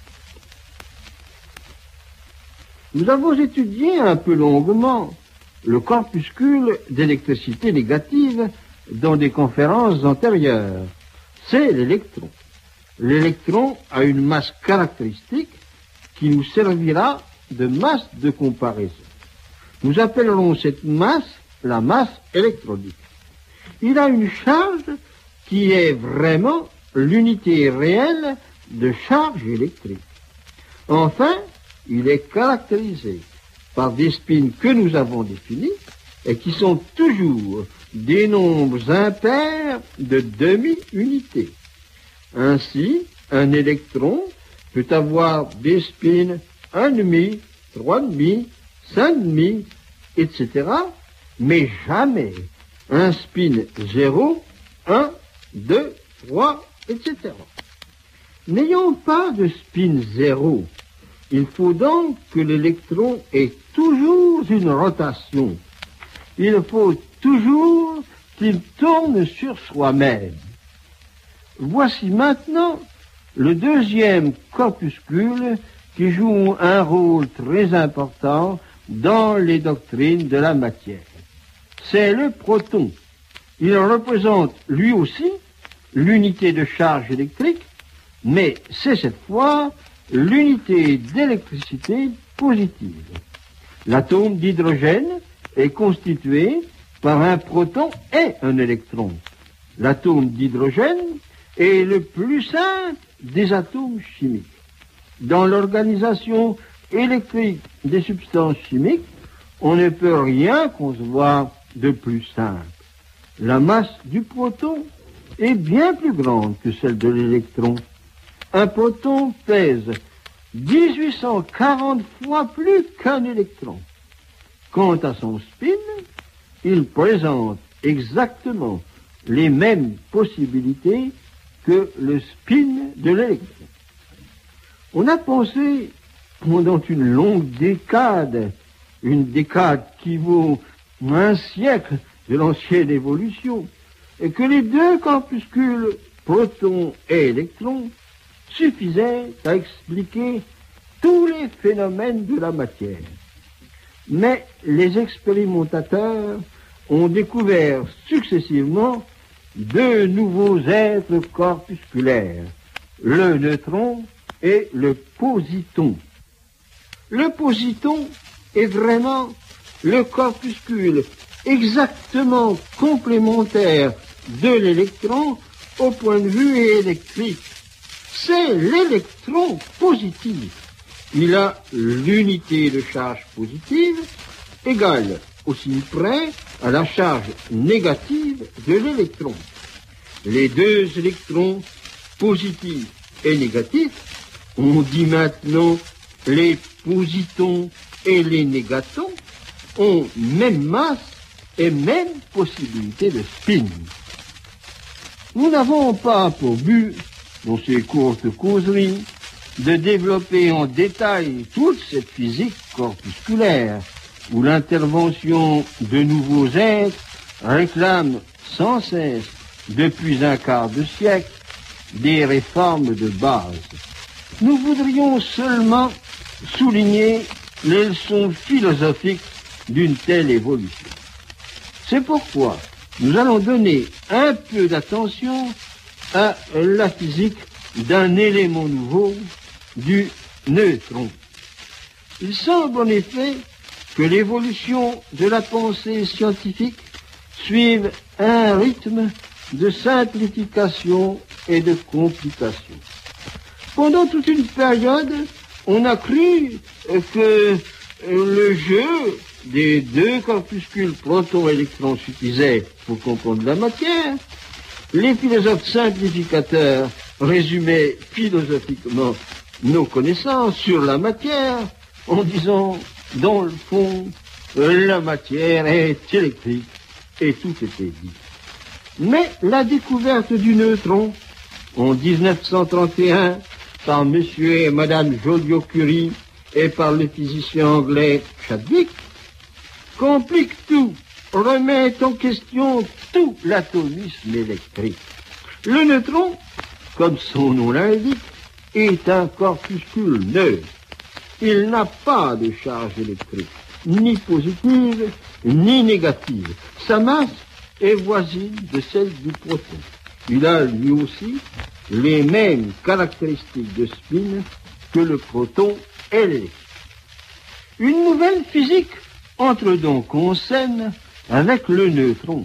Nous avons étudié un peu longuement le corpuscule d'électricité négative dans des conférences antérieures. C'est l'électron. L'électron a une masse caractéristique qui nous servira de masse de comparaison. Nous appellerons cette masse la masse électronique. Il a une charge qui est vraiment l'unité réelle de charge électrique. Enfin, il est caractérisé par des spins que nous avons définis et qui sont toujours des nombres impairs de demi-unités. Ainsi, un électron peut avoir des spins un demi, trois demi, cinq demi, et cetera, mais jamais un spin zéro, un, deux, trois, et cetera. N'ayant pas de spin zéro, il faut donc que l'électron ait toujours une rotation. Il faut toujours qu'il tourne sur soi-même. Voici maintenant le deuxième corpuscule qui joue un rôle très important dans les doctrines de la matière. C'est le proton. Il représente lui aussi l'unité de charge électrique, mais c'est cette fois l'unité d'électricité positive. L'atome d'hydrogène est constitué par un proton et un électron. L'atome d'hydrogène est le plus simple des atomes chimiques. Dans l'organisation électrique des substances chimiques, on ne peut rien concevoir de plus simple. La masse du proton est bien plus grande que celle de l'électron. Un proton pèse dix-huit cent quarante fois plus qu'un électron. Quant à son spin, il présente exactement les mêmes possibilités que le spin de l'électron. On a pensé pendant une longue décade, une décade qui vaut un siècle de l'ancienne évolution, et que les deux corpuscules, protons et électrons, suffisaient à expliquer tous les phénomènes de la matière. Mais les expérimentateurs ont découvert successivement deux nouveaux êtres corpusculaires, le neutron et le positon. Le positon est vraiment le corpuscule exactement complémentaire de l'électron au point de vue électrique. C'est l'électron positif. Il a l'unité de charge positive égale aussi près à la charge négative de l'électron. Les deux électrons positifs et négatifs, on dit maintenant les positons et les négatons, ont même masse et même possibilité de spin. Nous n'avons pas pour but dans ces courtes causeries, de développer en détail toute cette physique corpusculaire, où l'intervention de nouveaux êtres réclame sans cesse, depuis un quart de siècle, des réformes de base. Nous voudrions seulement souligner les leçons philosophiques d'une telle évolution. C'est pourquoi nous allons donner un peu d'attention à la physique d'un élément nouveau, du neutron. Il semble en effet que l'évolution de la pensée scientifique suive un rythme de simplification et de complication. Pendant toute une période, on a cru que le jeu des deux corpuscules proton-électrons suffisait pour comprendre la matière. Les philosophes simplificateurs résumaient philosophiquement nos connaissances sur la matière en disant, dans le fond, la matière est électrique, et tout était dit. Mais la découverte du neutron, en dix-neuf cent trente et un, par monsieur et madame Joliot-Curie et par le physicien anglais Chadwick, complique tout, remet en question tout l'atomisme électrique. Le neutron, comme son nom l'indique, est un corpuscule neutre. Il n'a pas de charge électrique, ni positive, ni négative. Sa masse est voisine de celle du proton. Il a lui aussi les mêmes caractéristiques de spin que le proton et l'électron. Une nouvelle physique entre donc en scène avec le neutron.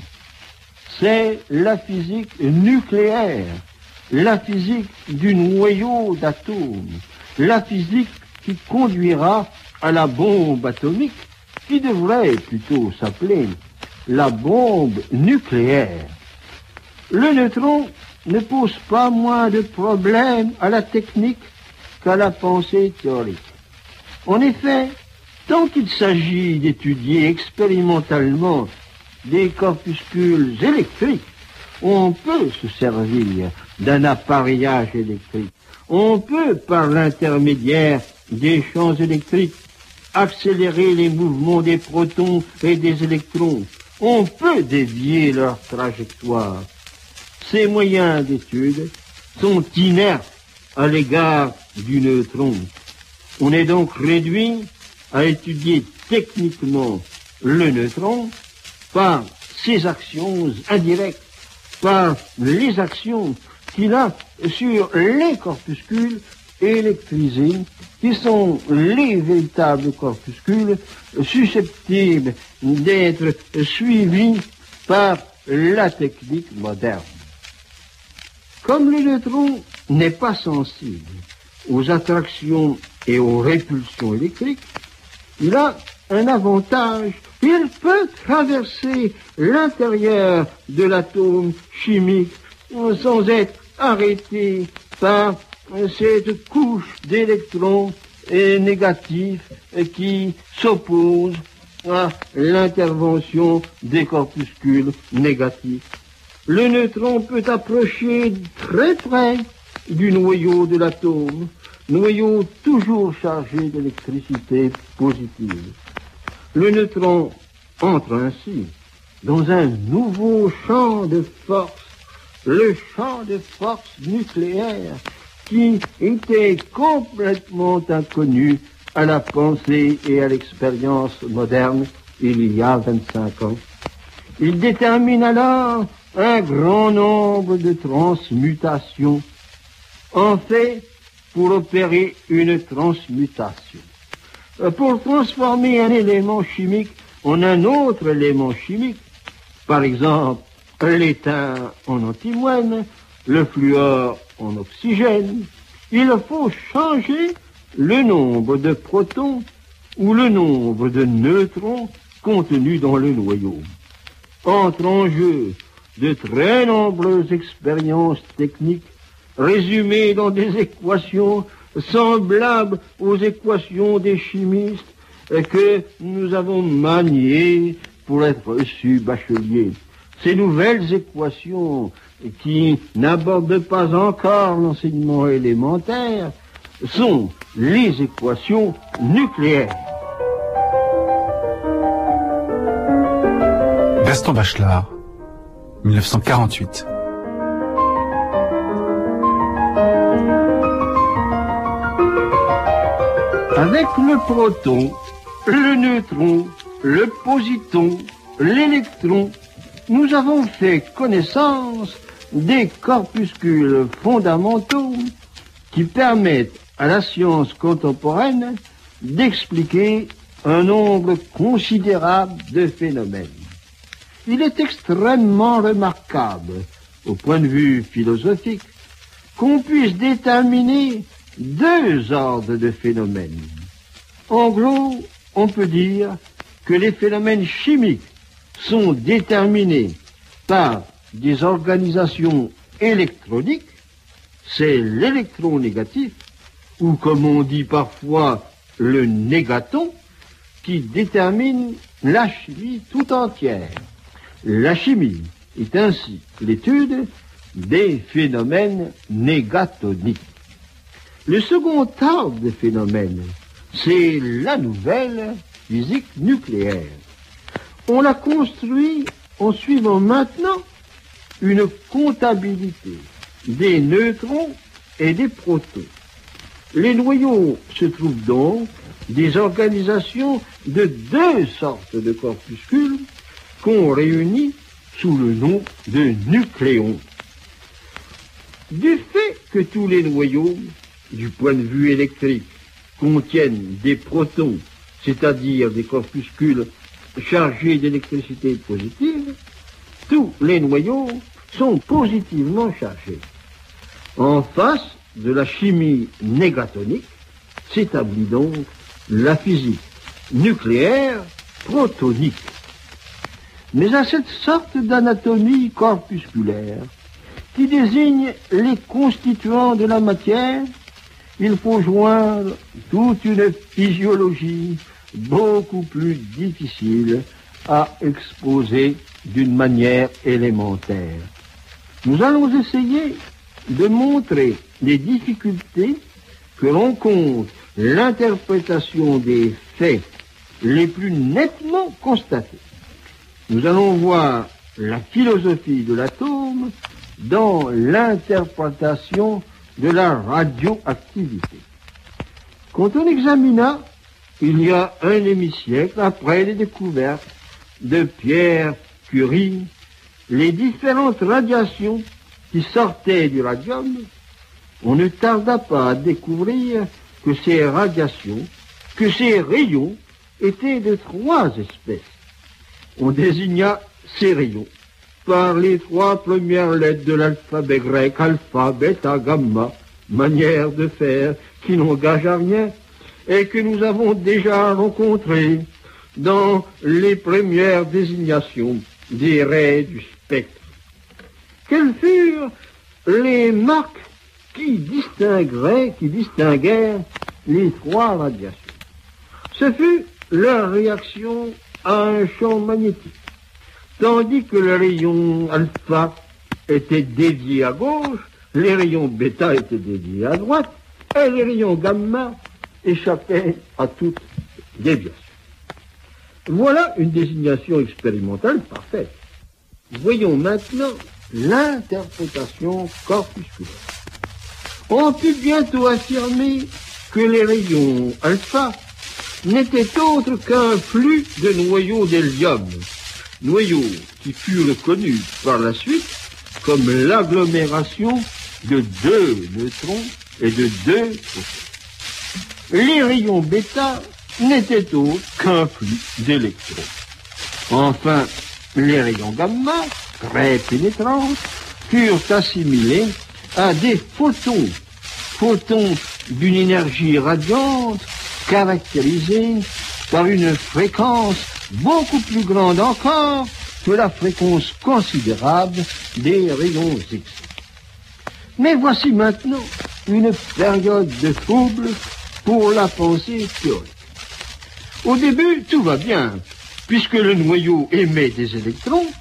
C'est la physique nucléaire, la physique du noyau d'atomes, la physique qui conduira à la bombe atomique, qui devrait plutôt s'appeler la bombe nucléaire. Le neutron ne pose pas moins de problèmes à la technique qu'à la pensée théorique. En effet, tant qu'il s'agit d'étudier expérimentalement des corpuscules électriques, on peut se servir d'un appareillage électrique. On peut, par l'intermédiaire des champs électriques, accélérer les mouvements des protons et des électrons. On peut dévier leur trajectoire. Ces moyens d'étude sont inertes à l'égard du neutron. On est donc réduit à étudier techniquement le neutron par ses actions indirectes, par les actions qu'il a sur les corpuscules électrisés, qui sont les véritables corpuscules susceptibles d'être suivis par la technique moderne. Comme le neutron n'est pas sensible aux attractions et aux répulsions électriques, il a un avantage. Il peut traverser l'intérieur de l'atome chimique sans être arrêté par cette couche d'électrons négatifs qui s'oppose à l'intervention des corpuscules négatifs. Le neutron peut approcher très près du noyau de l'atome, noyau toujours chargé d'électricité positive. Le neutron entre ainsi dans un nouveau champ de force, le champ de force nucléaire, qui était complètement inconnu à la pensée et à l'expérience moderne il y a vingt-cinq ans. Il détermine alors un grand nombre de transmutations. En fait, pour opérer une transmutation, pour transformer un élément chimique en un autre élément chimique, par exemple l'étain en antimoine, le fluor en oxygène, il faut changer le nombre de protons ou le nombre de neutrons contenus dans le noyau. Entrent en jeu de très nombreuses expériences techniques résumées dans des équations semblables aux équations des chimistes que nous avons maniées pour être reçus bacheliers. Ces nouvelles équations qui n'aborde pas encore l'enseignement élémentaire sont les équations nucléaires. Gaston Bachelard, mille neuf cent quarante-huit. Avec le proton, le neutron, le positon, l'électron, nous avons fait connaissance des corpuscules fondamentaux qui permettent à la science contemporaine d'expliquer un nombre considérable de phénomènes. Il est extrêmement remarquable, au point de vue philosophique, qu'on puisse déterminer deux ordres de phénomènes. En gros, on peut dire que les phénomènes chimiques sont déterminés par des organisations électroniques, c'est l'électron négatif, ou comme on dit parfois le négaton, qui détermine la chimie tout entière. La chimie est ainsi l'étude des phénomènes négatoniques. Le second ordre de phénomènes, c'est la nouvelle physique nucléaire. On l'a construit en suivant maintenant une comptabilité des neutrons et des protons. Les noyaux se trouvent donc des organisations de deux sortes de corpuscules qu'on réunit sous le nom de nucléons. Du fait que tous les noyaux, du point de vue électrique, contiennent des protons, c'est-à-dire des corpuscules chargés d'électricité positive, tous les noyaux sont positivement chargés. En face de la chimie négatonique s'établit donc la physique nucléaire protonique. Mais à cette sorte d'anatomie corpusculaire qui désigne les constituants de la matière, il faut joindre toute une physiologie beaucoup plus difficile à exposer d'une manière élémentaire. Nous allons essayer de montrer les difficultés que rencontre l'interprétation des faits les plus nettement constatés. Nous allons voir la philosophie de l'atome dans l'interprétation de la radioactivité. Quand on examina, il y a un demi-siècle, après les découvertes de Pierre Curie, les différentes radiations qui sortaient du radium, on ne tarda pas à découvrir que ces radiations, que ces rayons étaient de trois espèces. On désigna ces rayons par les trois premières lettres de l'alphabet grec, alpha, bêta, gamma, manière de faire qui n'engage à rien et que nous avons déjà rencontré dans les premières désignations des raies du spectre. Quelles furent les marques qui distingueraient, qui distinguèrent les trois radiations? Ce fut leur réaction à un champ magnétique. Tandis que le rayon alpha était dédié à gauche, les rayons bêta étaient dédiés à droite, et les rayons gamma échappaient à toute déviation. Voilà une désignation expérimentale parfaite. Voyons maintenant l'interprétation corpusculaire. On put bientôt affirmer que les rayons alpha n'étaient autres qu'un flux de noyaux d'hélium, noyaux qui furent connus par la suite comme l'agglomération de deux neutrons et de deux protons. Les rayons bêta n'étaient autres qu'un flux d'électrons. Enfin, les rayons gamma, très pénétrants, furent assimilés à des photons, photons d'une énergie radiante caractérisée par une fréquence beaucoup plus grande encore que la fréquence considérable des rayons X. Mais voici maintenant une période de trouble pour la pensée théorique. Au début, tout va bien, puisque le noyau émet des électrons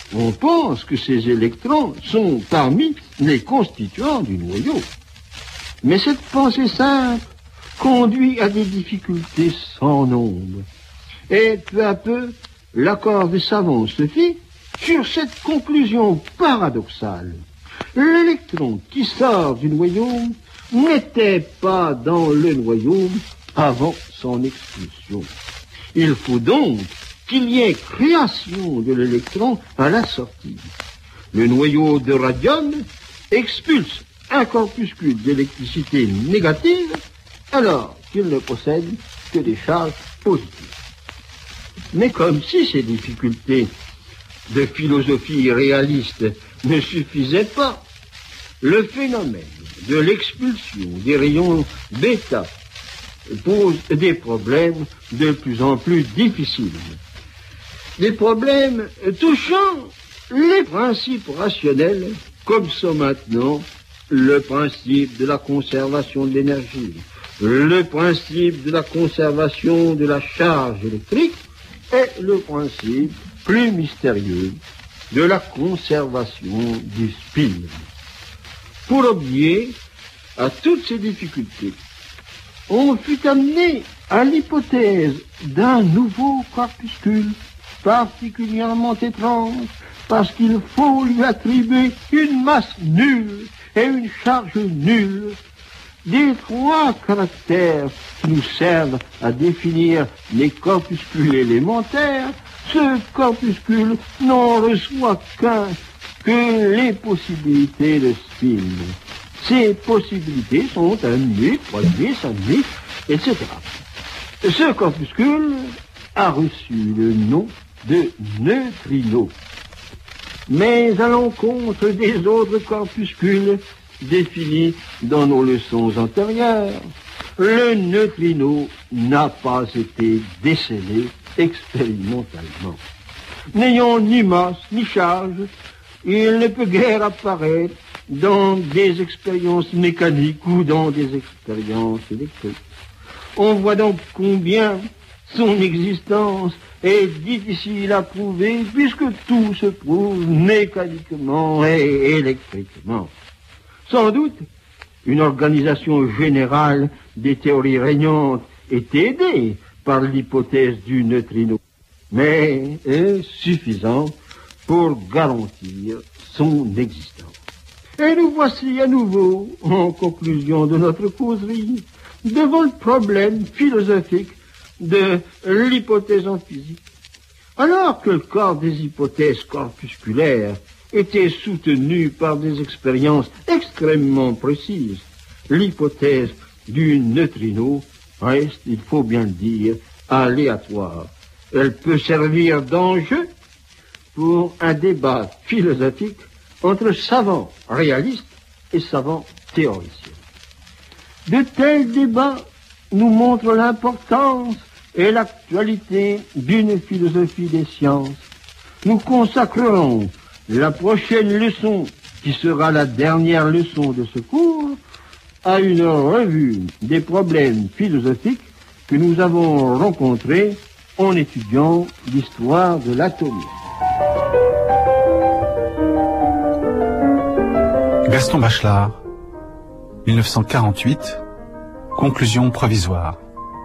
on pense que ces électrons sont parmi les constituants du noyau. Mais cette pensée simple conduit à des difficultés sans nombre. Et peu à peu, l'accord des savants se fit sur cette conclusion paradoxale. L'électron qui sort du noyau n'était pas dans le noyau avant son expulsion. Il faut donc qu'il y ait création de l'électron à la sortie. Le noyau de radium expulse un corpuscule d'électricité négative alors qu'il ne possède que des charges positives. Mais comme si ces difficultés de philosophie réaliste ne suffisaient pas, le phénomène de l'expulsion des rayons bêta pose des problèmes de plus en plus difficiles. Des problèmes touchant les principes rationnels, comme sont maintenant le principe de la conservation de l'énergie, le principe de la conservation de la charge électrique et le principe plus mystérieux de la conservation du spin. Pour obvier à toutes ces difficultés, on fut amené à l'hypothèse d'un nouveau corpuscule particulièrement étrange, parce qu'il faut lui attribuer une masse nulle et une charge nulle. Des trois caractères qui nous servent à définir les corpuscules élémentaires, ce corpuscule n'en reçoit qu'un, que les possibilités de spin. Ces possibilités sont un demi, trois demi, cinq demi, et cetera. Ce corpuscule a reçu le nom de neutrino. Mais à l'encontre des autres corpuscules définis dans nos leçons antérieures, le neutrino n'a pas été décelé expérimentalement. N'ayant ni masse ni charge, il ne peut guère apparaître dans des expériences mécaniques ou dans des expériences électriques. On voit donc combien son existence est difficile à prouver, puisque tout se prouve mécaniquement et électriquement. Sans doute, une organisation générale des théories régnantes est aidée par l'hypothèse du neutrino, mais est suffisante pour garantir son existence. Et nous voici à nouveau, en conclusion de notre causerie, devant le problème philosophique de l'hypothèse en physique. Alors que le corps des hypothèses corpusculaires était soutenu par des expériences extrêmement précises, l'hypothèse du neutrino reste, il faut bien le dire, aléatoire. Elle peut servir d'enjeu pour un débat philosophique entre savants réalistes et savants théoriciens. De tels débats nous montrent l'importance et l'actualité d'une philosophie des sciences. Nous consacrerons la prochaine leçon, qui sera la dernière leçon de ce cours, à une revue des problèmes philosophiques que nous avons rencontrés en étudiant l'histoire de l'atome. Gaston Bachelard, mille neuf cent quarante-huit, conclusion provisoire.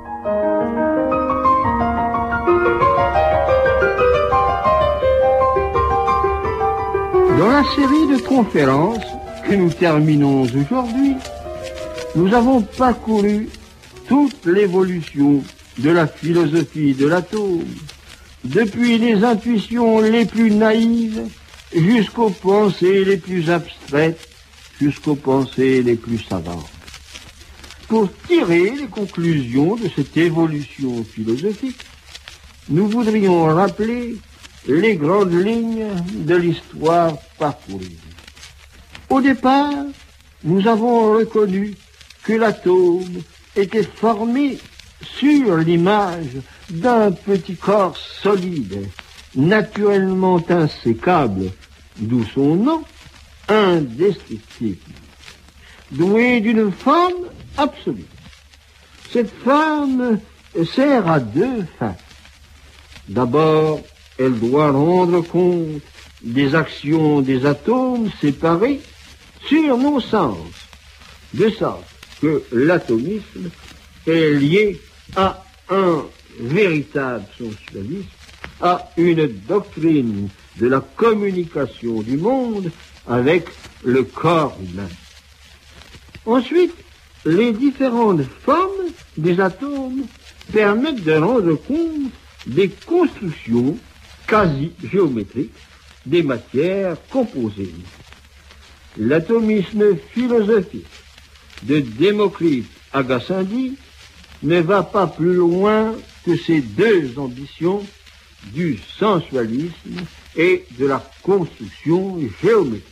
Dans la série de conférences que nous terminons aujourd'hui, nous avons parcouru toute l'évolution de la philosophie de l'atome, depuis les intuitions les plus naïves jusqu'aux pensées les plus abstraites, jusqu'aux pensées les plus savantes. Pour tirer les conclusions de cette évolution philosophique, nous voudrions rappeler les grandes lignes de l'histoire parcourue. Au départ, nous avons reconnu que l'atome était formé sur l'image d'un petit corps solide, naturellement insécable, d'où son nom, indestructible, doué d'une forme absolue. Cette forme sert à deux fins. D'abord, elle doit rendre compte des actions des atomes séparés sur nos sens, de sorte que l'atomisme est lié à un véritable sensualisme, à une doctrine de la communication du monde avec le corps humain. Ensuite, les différentes formes des atomes permettent de rendre compte des constructions quasi géométriques des matières composées. L'atomisme philosophique de Démocrite à Gassendi ne va pas plus loin que ces deux ambitions du sensualisme et de la construction géométrique.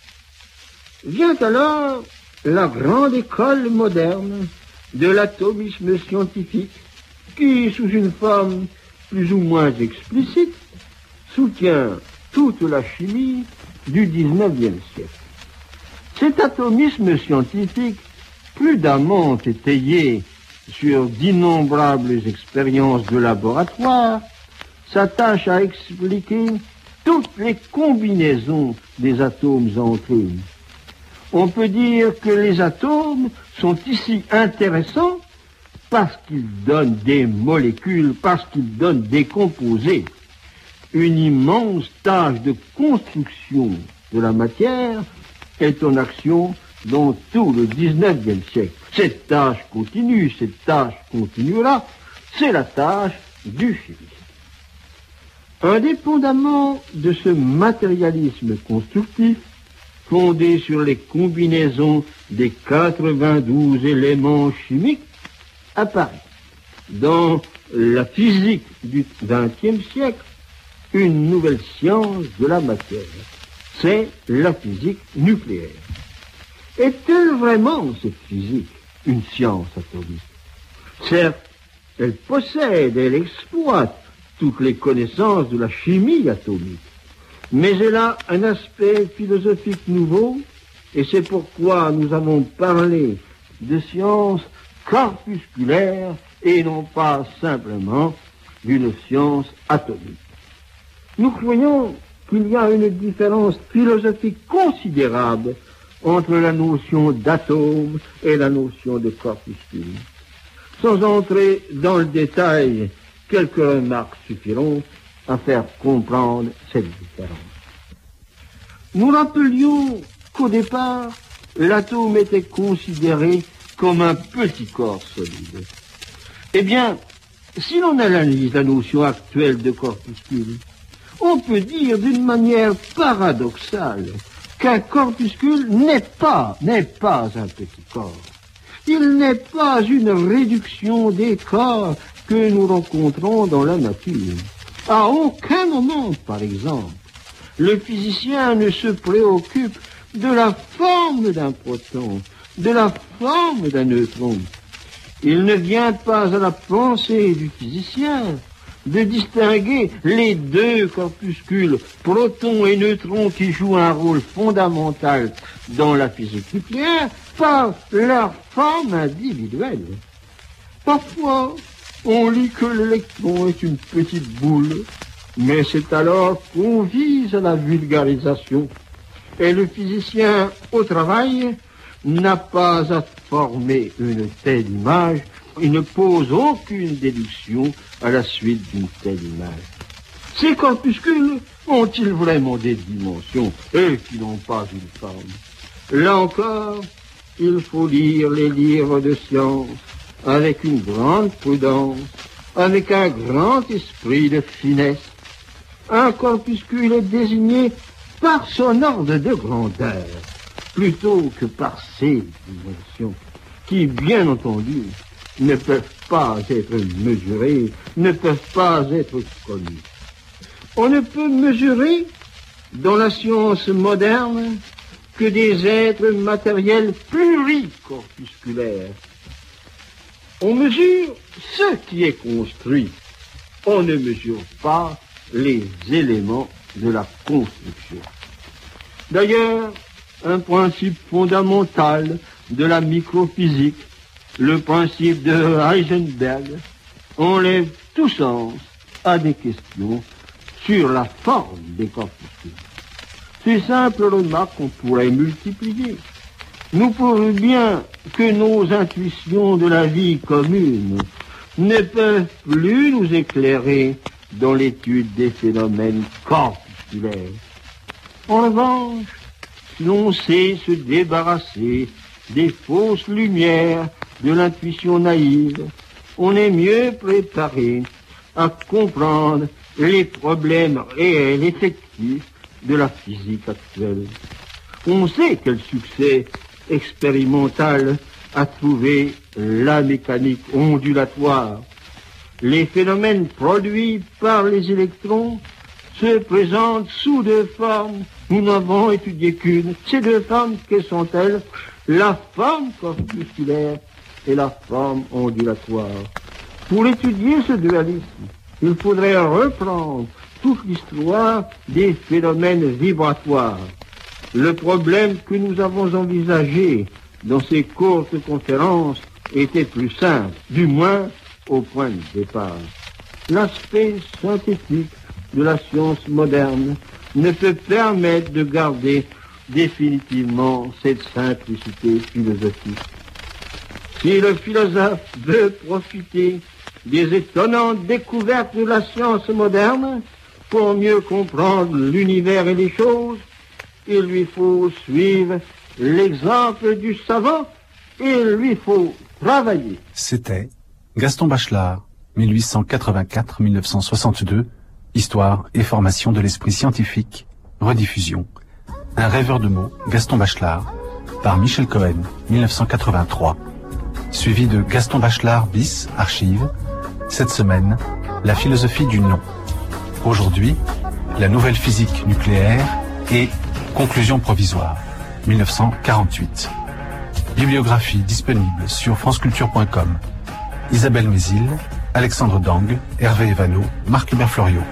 Vient alors la grande école moderne de l'atomisme scientifique qui, sous une forme plus ou moins explicite, soutient toute la chimie du dix-neuvième siècle. Cet atomisme scientifique, prudemment étayé sur d'innombrables expériences de laboratoire, s'attache à expliquer toutes les combinaisons des atomes entre eux. On peut dire que les atomes sont ici intéressants parce qu'ils donnent des molécules, parce qu'ils donnent des composés. Une immense tâche de construction de la matière est en action dans tout le dix-neuvième siècle. Cette tâche continue, cette tâche continuera, c'est la tâche du physicien. Indépendamment de ce matérialisme constructif, fondé sur les combinaisons des quatre-vingt-douze éléments chimiques, apparaît dans la physique du vingtième siècle une nouvelle science de la matière. C'est la physique nucléaire. Est-elle vraiment, cette physique, une science atomique? Certes, elle possède, elle exploite toutes les connaissances de la chimie atomique, mais elle a un aspect philosophique nouveau, et c'est pourquoi nous avons parlé de science corpusculaire et non pas simplement d'une science atomique. Nous croyons qu'il y a une différence philosophique considérable entre la notion d'atome et la notion de corpuscule. Sans entrer dans le détail, quelques remarques suffiront à faire comprendre cette différence. Nous rappelions qu'au départ, l'atome était considéré comme un petit corps solide. Eh bien, si l'on analyse la notion actuelle de corpuscule, on peut dire d'une manière paradoxale qu'un corpuscule n'est pas, n'est pas un petit corps. Il n'est pas une réduction des corps que nous rencontrons dans la nature. À aucun moment, par exemple, le physicien ne se préoccupe de la forme d'un proton, de la forme d'un neutron. Il ne vient pas à la pensée du physicien de distinguer les deux corpuscules, protons et neutrons, qui jouent un rôle fondamental dans la physique nucléaire, par leur forme individuelle. Parfois, on lit que l'électron est une petite boule, mais c'est alors qu'on vise à la vulgarisation. Et le physicien au travail n'a pas à former une telle image, il ne pose aucune déduction à la suite d'une telle image. Ces corpuscules ont-ils vraiment des dimensions, eux qui n'ont pas une forme? Là encore, il faut lire les livres de science avec une grande prudence, avec un grand esprit de finesse. Un corpuscule est désigné par son ordre de grandeur, plutôt que par ses dimensions, qui, bien entendu, ne peuvent pas être mesurées, ne peuvent pas être connues. On ne peut mesurer, dans la science moderne, que des êtres matériels pluricorpusculaires. On mesure ce qui est construit. On ne mesure pas les éléments de la construction. D'ailleurs, un principe fondamental de la microphysique, le principe de Heisenberg, enlève tout sens à des questions sur la forme des corpuscules. Ces simples remarques, on pourrait multiplier, nous prouvent bien que nos intuitions de la vie commune ne peuvent plus nous éclairer dans l'étude des phénomènes corpusculaires. En revanche, si l'on sait se débarrasser des fausses lumières de l'intuition naïve, on est mieux préparé à comprendre les problèmes réels, effectifs de la physique actuelle. On sait quel succès expérimental a trouvé la mécanique ondulatoire. Les phénomènes produits par les électrons se présentent sous deux formes. Nous n'avons étudié qu'une. Ces deux formes, quelles sont-elles? La forme corpusculaire et la forme ondulatoire. Pour étudier ce dualisme, il faudrait reprendre toute l'histoire des phénomènes vibratoires. Le problème que nous avons envisagé dans ces courtes conférences était plus simple, du moins au point de départ. L'aspect synthétique de la science moderne ne peut permettre de garder définitivement cette simplicité philosophique. Si le philosophe veut profiter des étonnantes découvertes de la science moderne pour mieux comprendre l'univers et les choses, il lui faut suivre l'exemple du savant et il lui faut travailler. C'était Gaston Bachelard, mille huit cent quatre-vingt-quatre à mille neuf cent soixante-deux, Histoire et formation de l'esprit scientifique, rediffusion. Un rêveur de mots, Gaston Bachelard, par Michel Cohen, mille neuf cent quatre-vingt-trois. Suivi de Gaston Bachelard bis, archive. Cette semaine, la philosophie du non. Aujourd'hui, la nouvelle physique nucléaire et conclusion provisoire, mille neuf cent quarante-huit. Bibliographie disponible sur franceculture point com. Isabelle Mézil, Alexandre Dang, Hervé Evano, Marc Hubert Floriot.